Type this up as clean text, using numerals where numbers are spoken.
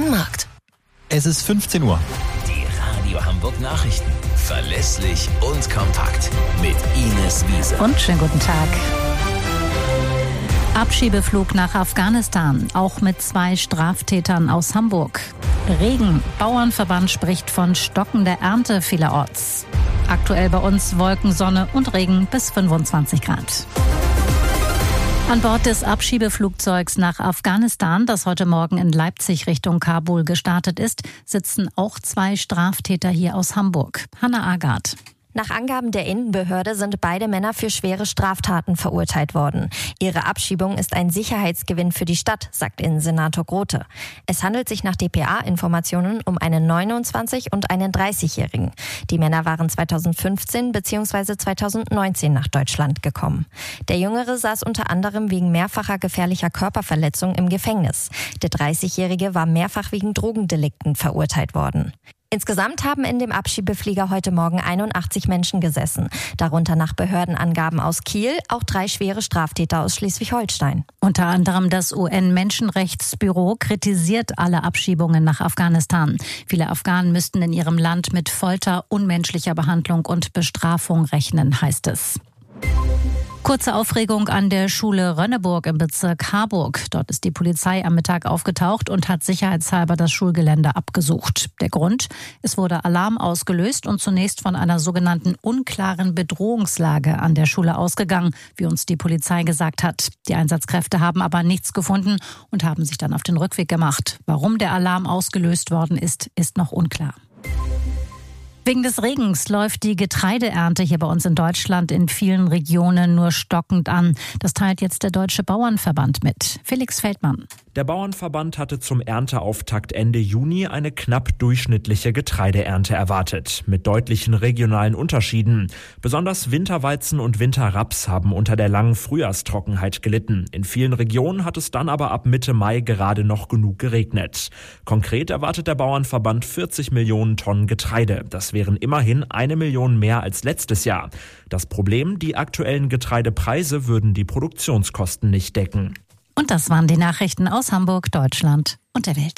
Markt. Es ist 15 Uhr. Die Radio Hamburg Nachrichten. Verlässlich und kompakt. Mit Ines Wiese. Und schönen guten Tag. Abschiebeflug nach Afghanistan, auch mit 2 Straftätern aus Hamburg. Regen. Bauernverband spricht von stockender Ernte vielerorts. Aktuell bei uns Wolken, Sonne und Regen bis 25 Grad. An Bord des Abschiebeflugzeugs nach Afghanistan, das heute Morgen in Leipzig Richtung Kabul gestartet ist, sitzen auch 2 Straftäter hier aus Hamburg. Hanna Agard. Nach Angaben der Innenbehörde sind beide Männer für schwere Straftaten verurteilt worden. Ihre Abschiebung ist ein Sicherheitsgewinn für die Stadt, sagt Innensenator Grote. Es handelt sich nach dpa-Informationen um einen 29- und einen 30-Jährigen. Die Männer waren 2015 bzw. 2019 nach Deutschland gekommen. Der Jüngere saß unter anderem wegen mehrfacher gefährlicher Körperverletzung im Gefängnis. Der 30-Jährige war mehrfach wegen Drogendelikten verurteilt worden. Insgesamt haben in dem Abschiebeflieger heute Morgen 81 Menschen gesessen. Darunter nach Behördenangaben aus Kiel auch 3 schwere Straftäter aus Schleswig-Holstein. Unter anderem das UN-Menschenrechtsbüro kritisiert alle Abschiebungen nach Afghanistan. Viele Afghanen müssten in ihrem Land mit Folter, unmenschlicher Behandlung und Bestrafung rechnen, heißt es. Kurze Aufregung an der Schule Rönneburg im Bezirk Harburg. Dort ist die Polizei am Mittag aufgetaucht und hat sicherheitshalber das Schulgelände abgesucht. Der Grund? Es wurde Alarm ausgelöst und zunächst von einer sogenannten unklaren Bedrohungslage an der Schule ausgegangen, wie uns die Polizei gesagt hat. Die Einsatzkräfte haben aber nichts gefunden und haben sich dann auf den Rückweg gemacht. Warum der Alarm ausgelöst worden ist, ist noch unklar. Wegen des Regens läuft die Getreideernte hier bei uns in Deutschland in vielen Regionen nur stockend an. Das teilt jetzt der Deutsche Bauernverband mit. Felix Feldmann. Der Bauernverband hatte zum Ernteauftakt Ende Juni eine knapp durchschnittliche Getreideernte erwartet, mit deutlichen regionalen Unterschieden. Besonders Winterweizen und Winterraps haben unter der langen Frühjahrstrockenheit gelitten. In vielen Regionen hat es dann aber ab Mitte Mai gerade noch genug geregnet. Konkret erwartet der Bauernverband 40 Millionen Tonnen Getreide. Das wären immerhin 1 Million mehr als letztes Jahr. Das Problem, die aktuellen Getreidepreise würden die Produktionskosten nicht decken. Und das waren die Nachrichten aus Hamburg, Deutschland und der Welt.